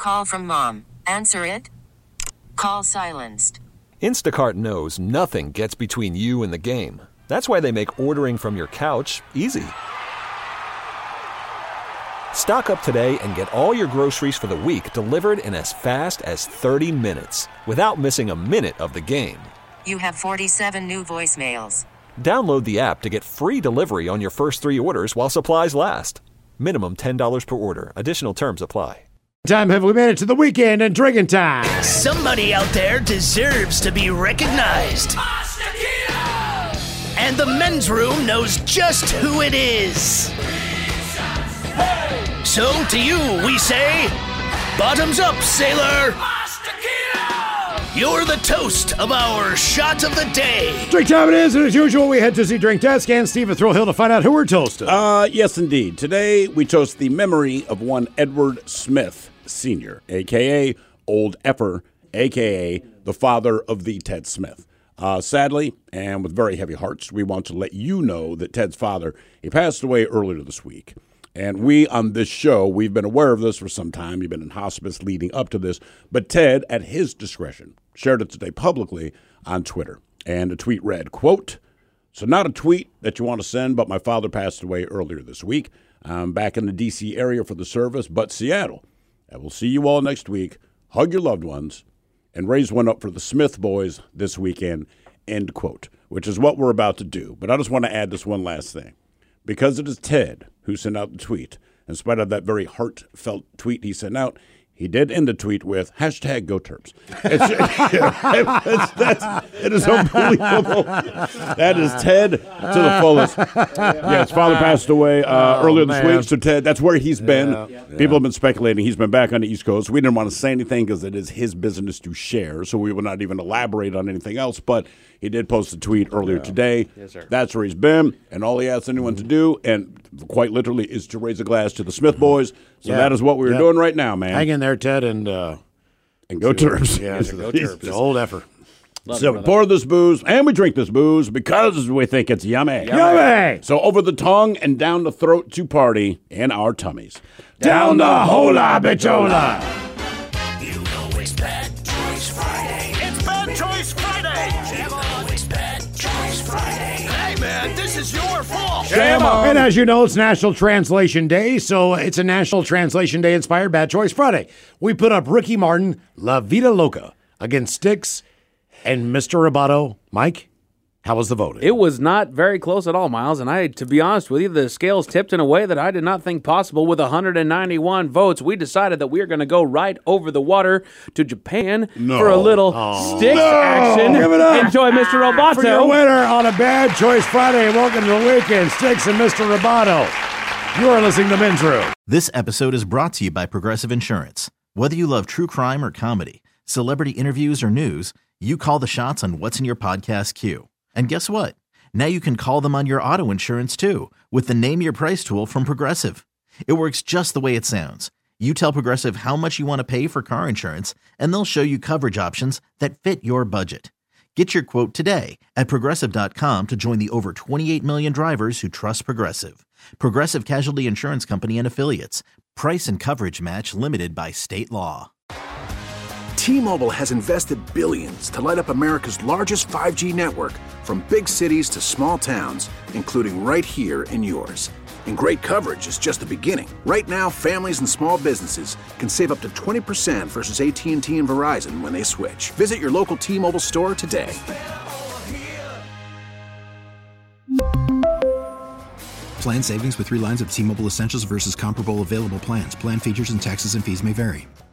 call from mom. Answer it. Call silenced. Instacart knows nothing gets between you and the game. That's why they make ordering from your couch easy. Stock up today and get all your groceries for the week delivered in as fast as 30 minutes without missing a minute of the game. You have 47 new voicemails. Download the app to get free delivery on your first 3 orders while supplies last. Minimum $10 per order. Additional terms apply. Time have we made it to the weekend and drinking time. Somebody out there deserves to be recognized. And the men's room knows just who it is. So to you we say, bottoms up, sailor. You're the toast of our shot of the day. Drink time it is, and as usual, we head to the drink desk and Steve at Thrill Hill to find out who we're toasting. Yes, indeed. Today, we toast the memory of one Edward Smith Sr., a.k.a. Old Effer, a.k.a. the father of the Ted Smith. Sadly, and with very heavy hearts, we want to let you know that Ted's father, he passed away earlier this week. And we, on this show, we've been aware of this for some time. You've been in hospice leading up to this. But Ted, at his discretion, shared it today publicly on Twitter. And the tweet read, quote, "So not a tweet that you want to send, but my father passed away earlier this week. I'm back in the D.C. area for the service, but Seattle. I will see you all next week. Hug your loved ones and raise one up for the Smith boys this weekend," end quote, which is what we're about to do. But I just want to add this one last thing. Because it is Ted who sent out the tweet, in spite of that very heartfelt tweet he sent out, he did end the tweet with hashtag Go Terps. It is unbelievable. That is Ted to the fullest. Yeah, his father passed away earlier this week, so Ted, that's where he's been. People have been speculating he's been back on the East Coast. We didn't want to say anything because it is his business to share, so we will not even elaborate on anything else, but he did post a tweet earlier today. Yes, sir. That's where he's been, and all he asks anyone to do, and quite literally, is to raise a glass to the Smith boys. So that is what we're doing right now, man. Hang in there, Ted, and go Terps. Yeah, go Terps. The old effort. So we pour this booze, and we drink this booze because we think it's yummy. Yummy! So over the tongue and down the throat to party in our tummies. Down the hola bichola! You know it's Bad Choice Friday. It's Bad Choice Friday. You know it's Bad Choice Friday. Hey, man, this is your fault. Jam on. And as you know, it's National Translation Day, so it's a National Translation Day inspired Bad Choice Friday. We put up Ricky Martin, La Vida Loca, against Styx and Mr. Roboto. Mike, how was the voting? It was not very close at all, Miles, and to be honest with you, the scales tipped in a way that I did not think possible. With 191 votes, we decided that we are going to go right over the water to Japan for a little Styx action. Give it up. Enjoy Mr. Roboto. For your winner on a Bad Choice Friday. Welcome to the weekend, Styx and Mr. Roboto. You are listening to Men's Room. This episode is brought to you by Progressive Insurance. Whether you love true crime or comedy, celebrity interviews or news, you call the shots on what's in your podcast queue. And guess what? Now you can call them on your auto insurance too with the Name Your Price tool from Progressive. It works just the way it sounds. You tell Progressive how much you want to pay for car insurance, and they'll show you coverage options that fit your budget. Get your quote today at Progressive.com to join the over 28 million drivers who trust Progressive. Progressive Casualty Insurance Company and Affiliates. Price and coverage match limited by state law. T-Mobile has invested billions to light up America's largest 5G network, from big cities to small towns, including right here in yours. And great coverage is just the beginning. Right now, families and small businesses can save up to 20% versus AT&T and Verizon when they switch. Visit your local T-Mobile store today. Plan savings with 3 lines of T-Mobile Essentials versus comparable available plans. Plan features and taxes and fees may vary.